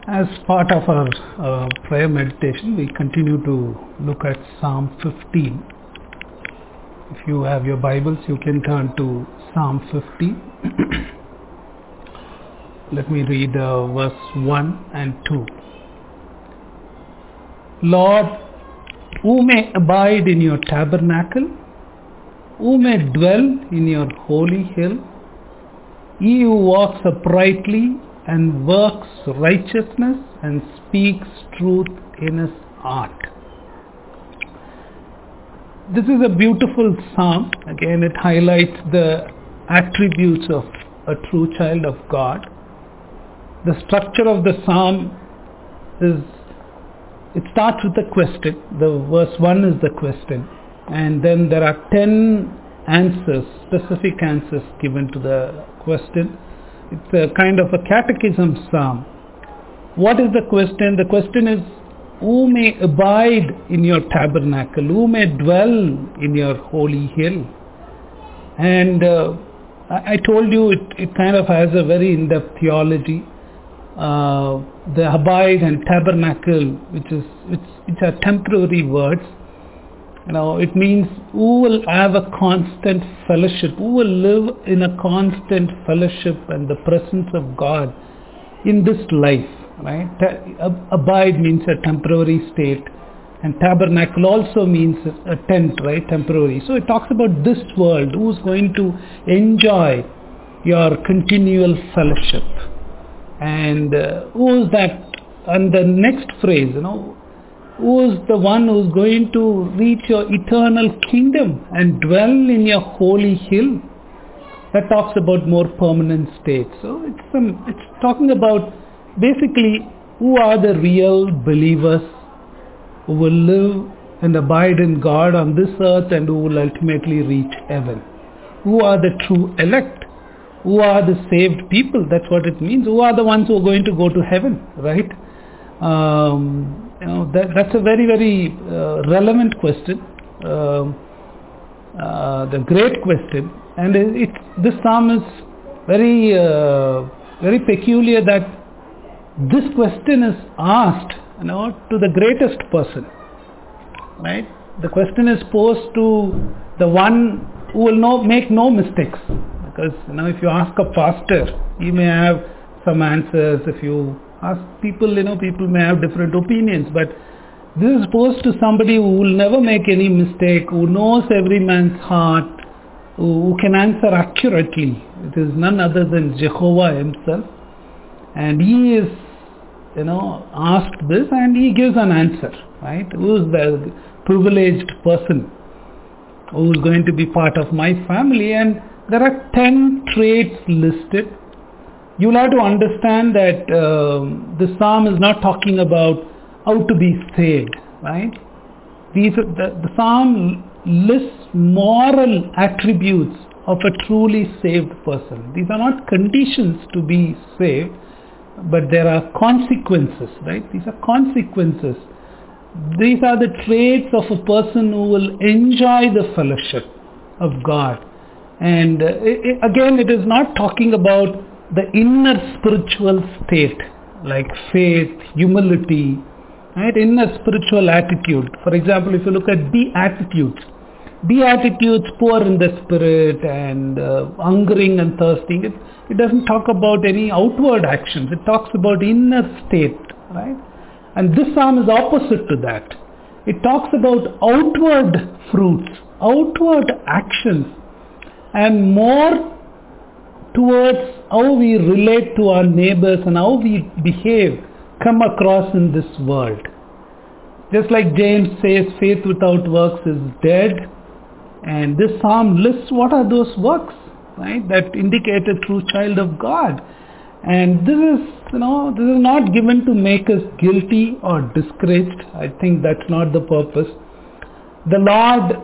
As part of our prayer meditation, we continue to look at Psalm 15. If you have your Bibles, you can turn to Psalm 15. Let me read verse 1 and 2. Lord, who may abide in your tabernacle? Who may dwell in your holy hill? He who walks uprightly and works righteousness and speaks truth in his heart. This is a beautiful psalm. Again, it highlights the attributes of a true child of God. The structure of the psalm is, it starts with a question. The verse 1 is the question. And then there are 10 answers, specific answers given to the question. It's a kind of a catechism psalm. What is the question? The question is, who may abide in your tabernacle? Who may dwell in your holy hill? And I told you it kind of has a very in-depth theology. The abide and tabernacle, which are temporary words. It means who will have a constant fellowship, who will live in a constant fellowship and the presence of God in this life, right? Abide means a temporary state, and tabernacle also means a tent, right? Temporary. So it talks about this world, who's going to enjoy your continual fellowship. And who is that? And the next phrase, who is the one who's going to reach your eternal kingdom and dwell in your holy hill? That talks about more permanent states. So it's talking about basically who are the real believers who will live and abide in God on this earth and who will ultimately reach heaven. Who are the true elect? Who are the saved people? That's what it means. Who are the ones who are going to go to heaven, right? That's a very, very relevant question, the great question. And this psalm is very, very peculiar that this question is asked, to the greatest person, right? The question is posed to the one who will make no mistakes. Because if you ask a pastor, he may have some answers. If you ask people, people may have different opinions, but this is posed to somebody who will never make any mistake, who knows every man's heart, who can answer accurately. It is none other than Jehovah himself, and he is asked this and he gives an answer, right? Who is the privileged person who is going to be part of my family? And there are 10 traits listed. You'll have to understand that the psalm is not talking about how to be saved, right? The psalm lists moral attributes of a truly saved person. These are not conditions to be saved, but there are consequences, right? These are consequences. These are the traits of a person who will enjoy the fellowship of God. And again, it is not talking about the inner spiritual state, like faith, humility, right? Inner spiritual attitude. For example, if you look at Beatitudes, poor in the spirit and hungering and thirsting, it doesn't talk about any outward actions. It talks about inner state, right? And this psalm is opposite to that. It talks about outward fruits, outward actions, and more towards how we relate to our neighbors and how we behave, come across in this world. Just like James says, faith without works is dead. And this psalm lists what are those works, right, that indicate a true child of God. And this is not given to make us guilty or discouraged. I think that's not the purpose. The Lord,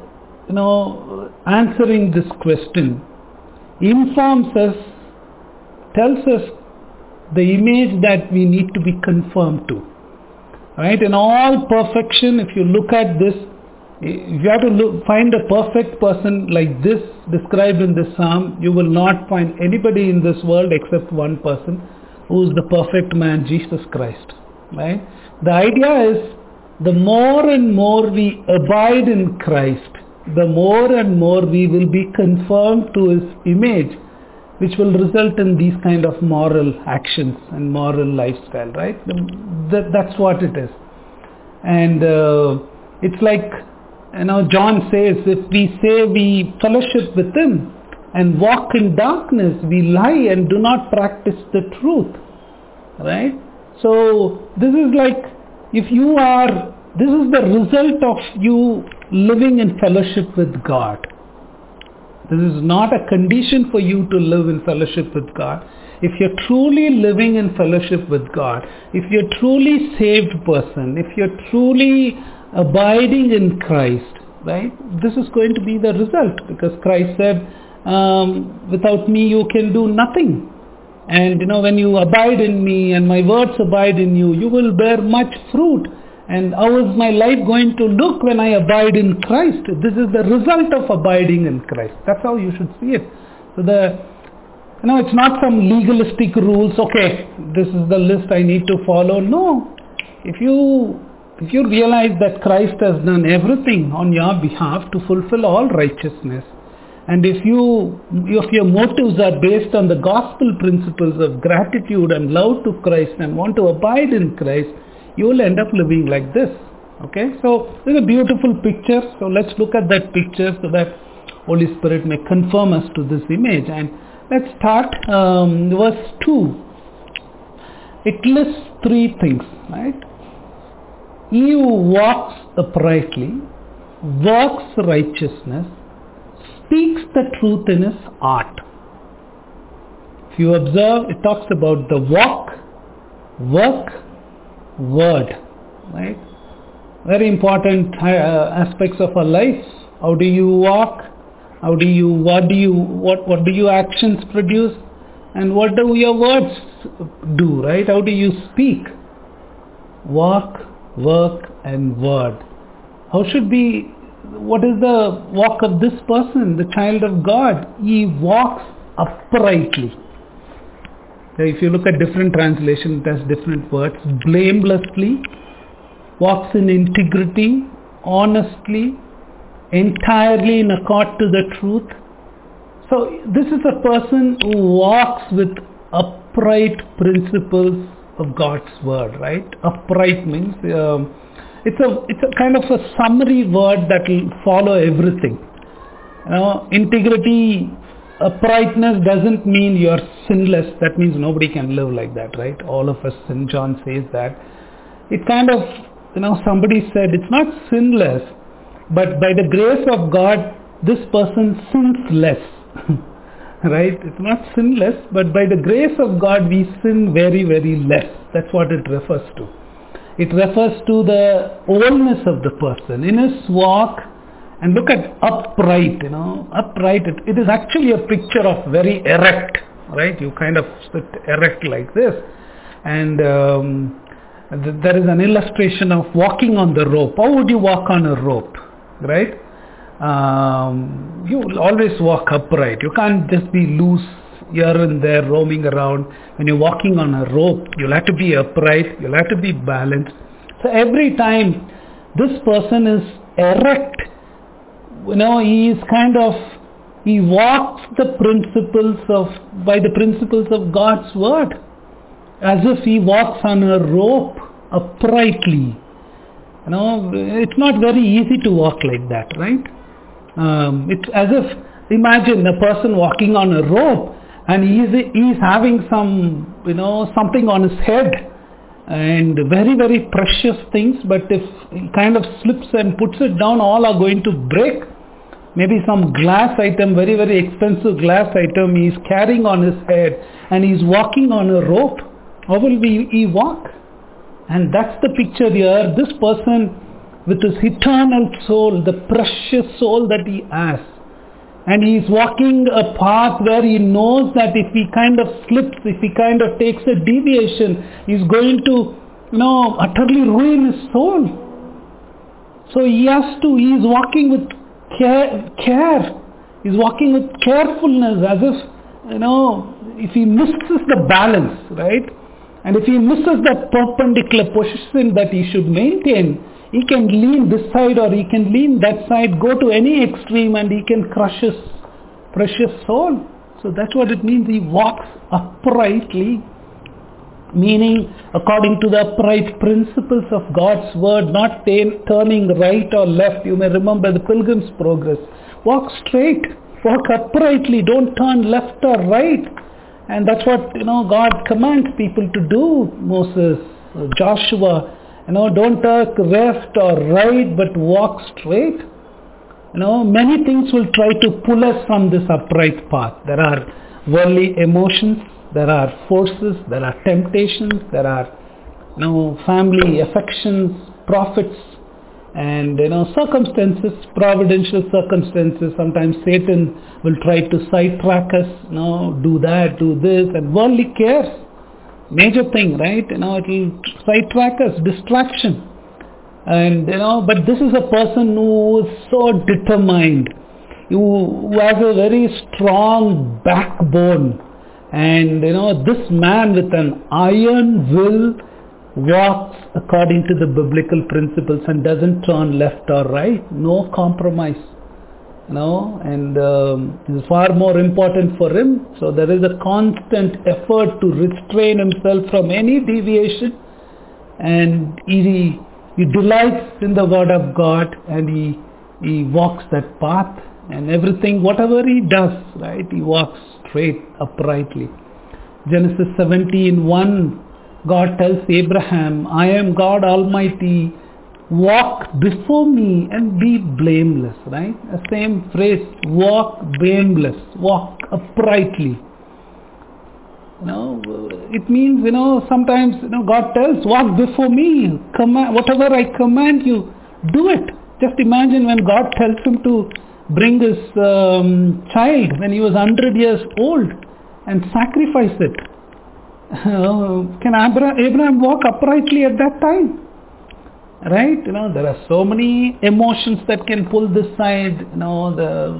answering this question, informs us, tells us the image that we need to be conformed to. Right? In all perfection, if you look at this, if you have to find a perfect person like this described in this psalm, you will not find anybody in this world except one person, who is the perfect man, Jesus Christ. Right? The idea is, the more and more we abide in Christ, the more and more we will be conformed to His image, which will result in these kind of moral actions and moral lifestyle, right? That's what it is. And it's like, John says, if we say we fellowship with Him and walk in darkness, we lie and do not practice the truth, right? So this is like, this is the result of you living in fellowship with God. This is not a condition for you to live in fellowship with God. If you're truly living in fellowship with God, if you're truly saved person, if you're truly abiding in Christ, right, this is going to be the result, because Christ said, without me you can do nothing. And when you abide in me and my words abide in you, you will bear much fruit. And how is my life going to look when I abide in Christ? This is the result of abiding in Christ. That's how you should see it. So it's not some legalistic rules. Okay, this is the list I need to follow. No. If you realize that Christ has done everything on your behalf to fulfill all righteousness, and if your motives are based on the gospel principles of gratitude and love to Christ and want to abide in Christ, you will end up living like this. Okay, so this is a beautiful picture. So let's look at that picture so that Holy Spirit may confirm us to this image. And let's start verse 2. It lists three things, right? He who walks uprightly, works righteousness, speaks the truth in his heart. If you observe, it talks about the walk, work, word, right? Very important aspects of our life. How do you walk? What do your actions produce? And what do your words do, right? How do you speak? Walk, work, and word. What is the walk of this person, the child of God? He walks uprightly. If you look at different translations, it has different words. Blamelessly, walks in integrity, honestly, entirely in accord to the truth. So this is a person who walks with upright principles of God's word, right? Upright means it's a kind of a summary word that will follow everything. Integrity, uprightness doesn't mean you're sinless. That means nobody can live like that, right? All of us sin. John says that. It kind of, somebody said it's not sinless, but by the grace of God, this person sins less. Right? It's not sinless, but by the grace of God, we sin very, very less. That's what it refers to. It refers to the wholeness of the person in his walk. And look at upright, upright. It is actually a picture of very erect, right? You kind of sit erect like this. And there is an illustration of walking on the rope. How would you walk on a rope, right? You will always walk upright. You can't just be loose here and there roaming around. When you're walking on a rope, you'll have to be upright. You'll have to be balanced. So every time this person is erect, he walks by the principles of God's word, as if he walks on a rope uprightly. It's not very easy to walk like that, right? It's as if, imagine a person walking on a rope and he's having something on his head, and very, very precious things, but if he kind of slips and puts it down, all are going to break. Maybe some glass item, very, very expensive glass item he's carrying on his head, and he's walking on a rope. How will he walk? And that's the picture here. This person with his eternal soul, the precious soul that he has, and he's walking a path where he knows that if he kind of slips, if he kind of takes a deviation, he's going to, utterly ruin his soul. So he's walking with care. He's walking with carefulness, as if, if he misses the balance, right? And if he misses that perpendicular position that he should maintain, he can lean this side or he can lean that side, go to any extreme, and he can crush his precious soul. So that's what it means. He walks uprightly, meaning according to the upright principles of God's word, not turning right or left. You may remember the Pilgrim's Progress. Walk straight, walk uprightly, don't turn left or right. And that's what, God commands people to do. Moses, Joshua, don't turn left or right, but walk straight. Many things will try to pull us from this upright path. There are worldly emotions, there are forces, there are temptations, there are family affections, profits, and circumstances, providential circumstances. Sometimes Satan will try to sidetrack us, do that, do this, and worldly cares, major thing, right? It will sidetrack us, distraction. And but this is a person who is so determined, who has a very strong backbone, and this man with an iron will walks according to the biblical principles and doesn't turn left or right. No compromise, and it's far more important for him. So there is a constant effort to restrain himself from any deviation, and he delights in the word of God, and he walks that path, and everything, whatever he does, right, he walks straight, uprightly. Genesis 17:1, God tells Abraham, I am God Almighty, walk before me and be blameless, right? The same phrase, walk blameless, walk uprightly. It means, sometimes, God tells, walk before me, whatever I command you, do it. Just imagine when God tells him to bring his child when he was 100 years old and sacrifice it. Can Abraham walk uprightly at that time? Right? There are so many emotions that can pull this side, the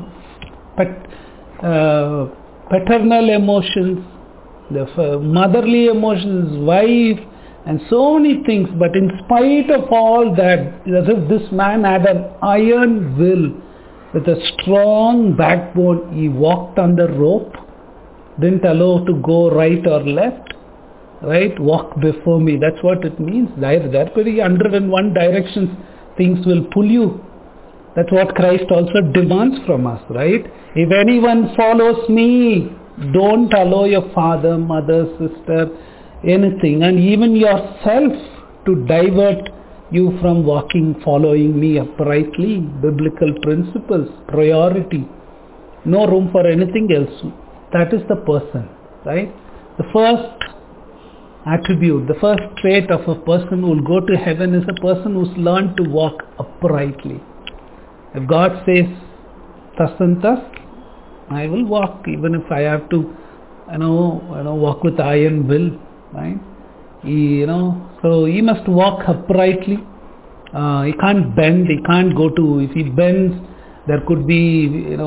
paternal emotions, the motherly emotions, wife, and so many things. But in spite of all that, as if this man had an iron will with a strong backbone, he walked on the rope, didn't allow to go right or left. Right? Walk before me. That's what it means. There are very 101 directions things will pull you. That's what Christ also demands from us, right? If anyone follows me, don't allow your father, mother, sister, anything, and even yourself to divert you from following me uprightly. Biblical principles, priority. No room for anything else. That is the person, right? The first attribute, the first trait of a person who will go to heaven is a person who's learned to walk uprightly. If God says thus and thus, I will walk, even if I have to walk with iron will, right? So he must walk uprightly. He can't bend, he can't go to, if he bends, there could be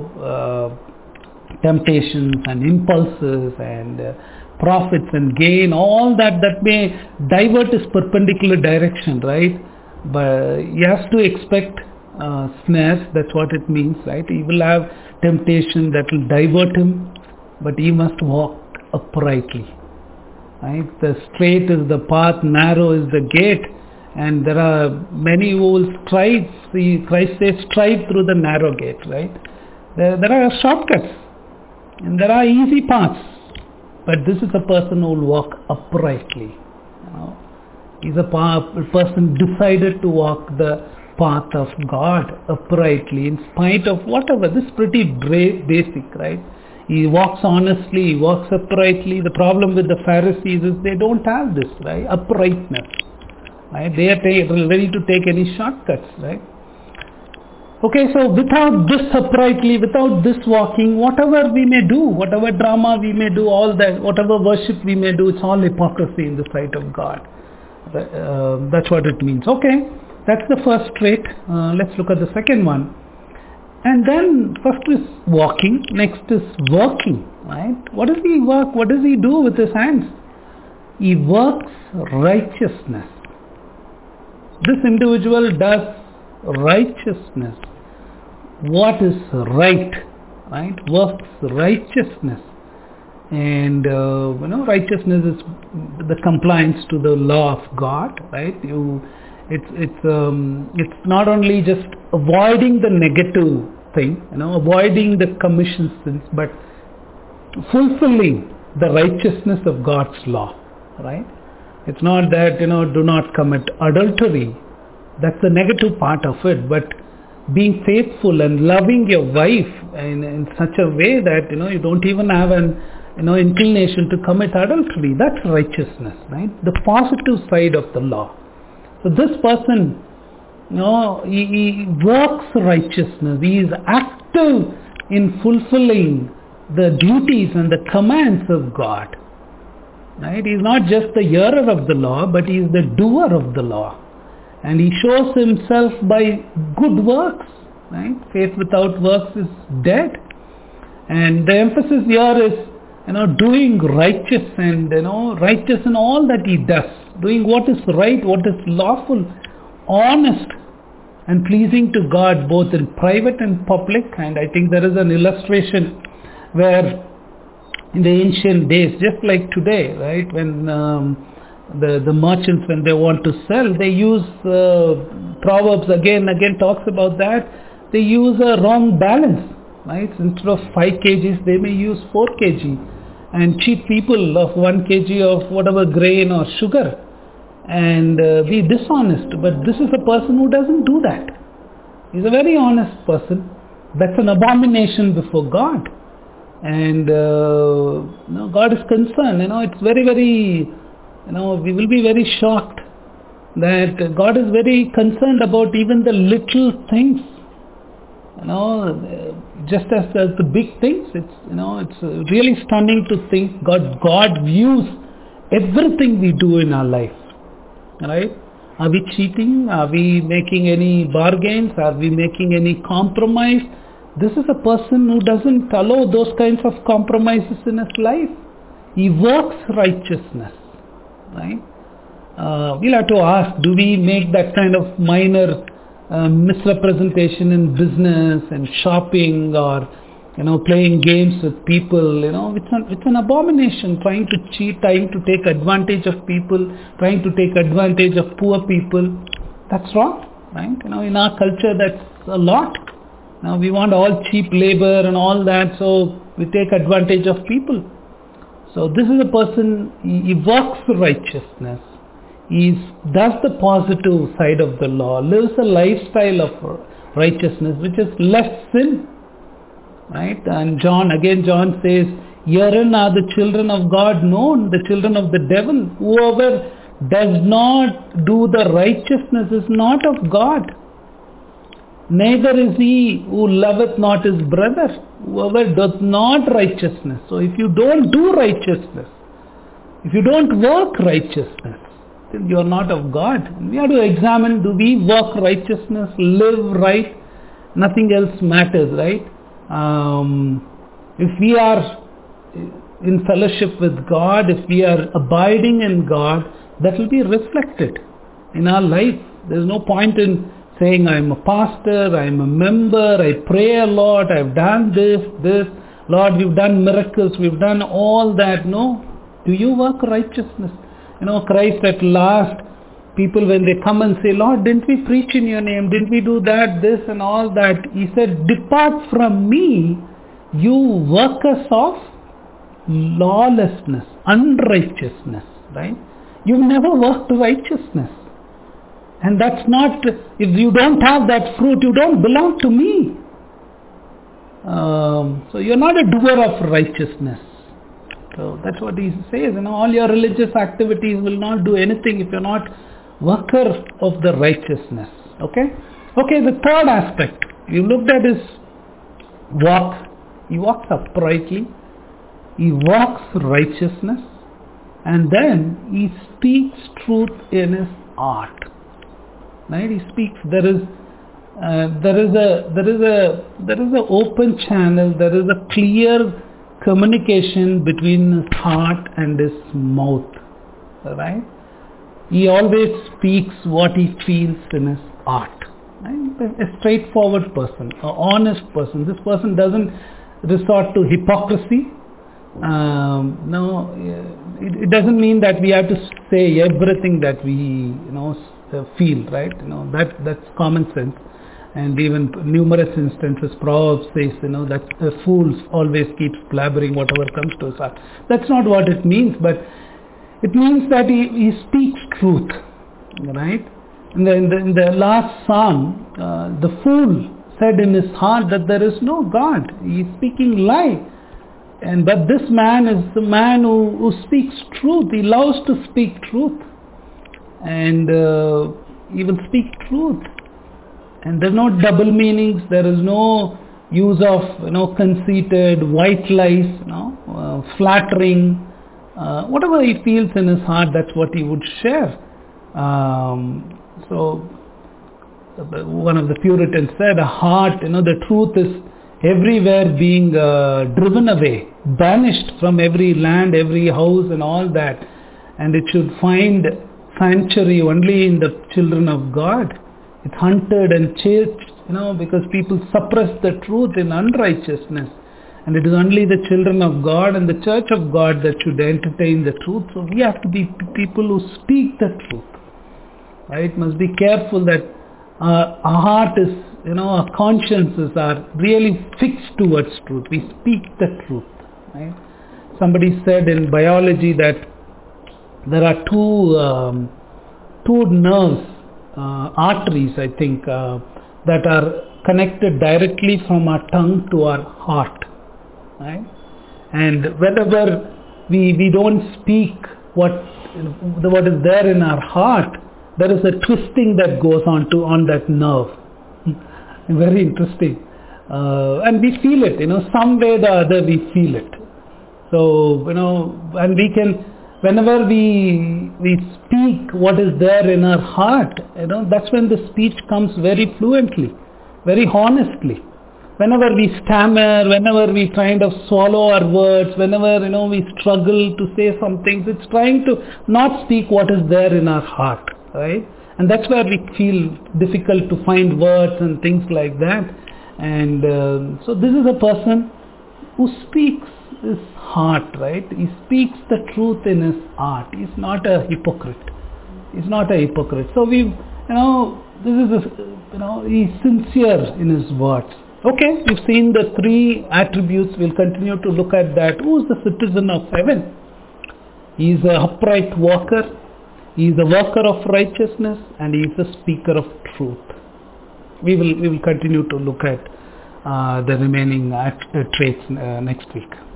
temptations and impulses and profits and gain, all that may divert his perpendicular direction, right? But he has to expect snares. That's what it means, right? He will have temptation that will divert him, but he must walk uprightly, right? The straight is the path, narrow is the gate, and there are many who will strive. See, Christ says strive through the narrow gate, right? There are shortcuts and there are easy paths. But this is a person who will walk uprightly. He's a person decided to walk the path of God uprightly in spite of whatever. This is pretty basic, right? He walks honestly, he walks uprightly. The problem with the Pharisees is they don't have this, right? Uprightness. Right? They are ready to take any shortcuts, right? Okay, so without this uprightly, without this walking, whatever we may do, whatever drama we may do, all that, whatever worship we may do, it's all hypocrisy in the sight of God. That's what it means. Okay, that's the first trait. Let's look at the second one. And then first is walking, next is working, right? What does he work? What does he do with his hands? He works righteousness. This individual does righteousness. What is right? Right? Works righteousness. And righteousness is the compliance to the law of God, right? It's not only just avoiding the negative thing, avoiding the commission sins, but fulfilling the righteousness of God's law, right? It's not that, do not commit adultery. That's the negative part of it. But being faithful and loving your wife in such a way that, you don't even have an, inclination to commit adultery. That's righteousness, right? The positive side of the law. So this person, he works righteousness. He is active in fulfilling the duties and the commands of God. Right? He is not just the hearer of the law, but he is the doer of the law. And he shows himself by good works. Right? Faith without works is dead. And the emphasis here is, doing righteous and, righteous in all that he does. Doing what is right, what is lawful, honest and pleasing to God both in private and public. And I think there is an illustration where in the ancient days, just like today, right, when the merchants, when they want to sell, they use Proverbs again talks about that. They use a wrong balance, right? Instead of 5 kgs, they may use 4 kg and cheat people of 1 kg of whatever grain or sugar and be dishonest. But this is a person who doesn't do that. He's a very honest person. That's an abomination before God. And God is concerned. It's very, very, we will be very shocked that God is very concerned about even the little things. Just as the big things. It's really stunning to think God views everything we do in our life. Right? Are we cheating? Are we making any bargains? Are we making any compromise? This is a person who doesn't allow those kinds of compromises in his life. He works righteousness. Right? We'll have to ask, do we make that kind of minor misrepresentation in business and shopping or playing games with people? It's an abomination, trying to cheat, trying to take advantage of people, trying to take advantage of poor people. That's wrong, right? In our culture that's a lot. Now we want all cheap labor and all that, so we take advantage of people. So this is a person, he works for righteousness. He does the positive side of the law, lives a lifestyle of righteousness, which is less sin. Right? And John says, herein are the children of God known, the children of the devil. Whoever does not do the righteousness is not of God. Neither is he who loveth not his brother. Whoever does not righteousness. So if you don't do righteousness, if you don't work righteousness, then you are not of God. And we have to examine, do we work righteousness, live right? Nothing else matters, right? If we are in fellowship with God, if we are abiding in God, that will be reflected in our life. There's no point in saying, I'm a pastor, I'm a member, I pray a lot, I've done this, Lord, we've done miracles, we've done all that. No. Do you work righteousness? Christ at last, people when they come and say, Lord, didn't we preach in your name? Didn't we do that, this and all that? He said, depart from me, you workers of lawlessness, unrighteousness, right? You've never worked righteousness. And that's not, if you don't have that fruit, you don't belong to me. So you're not a doer of righteousness. So that's what he says, all your religious activities will not do anything if you're not worker of the righteousness. Okay, the third aspect, you looked at his walk. He walks uprightly, he walks righteousness, and then he speaks truth in his art. Right? He speaks, there is there is a open channel, there is a clear communication between his heart and his mouth, right? He always speaks what he feels in his heart. Right? A straightforward person, an honest person. This person doesn't resort to hypocrisy. No, it doesn't mean that we have to say everything that we feel, right? That's common sense. And even numerous instances, Proverbs says, that a fool always keeps blabbering whatever comes to his heart. That's not what it means, but it means that he speaks truth, right? In the last psalm, the fool said in his heart that there is no God. He is speaking lie. But this man is the man who speaks truth. He loves to speak truth. And he will speak truth. And there's no double meanings. There is no use of conceited white lies, flattering. Whatever he feels in his heart, that's what he would share. So one of the Puritans said, a heart, the truth is everywhere being driven away, banished from every land, every house and all that. And it should find sanctuary only in the children of God. It's hunted and chased, because people suppress the truth in unrighteousness. And it is only the children of God and the church of God that should entertain the truth. So we have to be people who speak the truth. Right? Must be careful that our heart is, our consciences are really fixed towards truth. We speak the truth. Right? Somebody said in biology that there are two nerves, arteries, I think, that are connected directly from our tongue to our heart. Right? And whenever we don't speak what is there in our heart, there is a twisting that goes on that nerve. Very interesting. And we feel it, some way or the other we feel it. So, and we can, whenever we speak what is there in our heart, that's when the speech comes very fluently, very honestly. Whenever we stammer, whenever we kind of swallow our words, whenever, we struggle to say some things, it's trying to not speak what is there in our heart, right? And that's where we feel difficult to find words and things like that. And so this is a person who speaks his heart, right? He speaks the truth in his heart. He's not a hypocrite. He's not a hypocrite. So this is he's sincere in his words. Okay, we've seen the three attributes. We'll continue to look at that. Who is the citizen of heaven? He is an upright walker. He is a worker of righteousness, and he is a speaker of truth. We will continue to look at the remaining traits next week.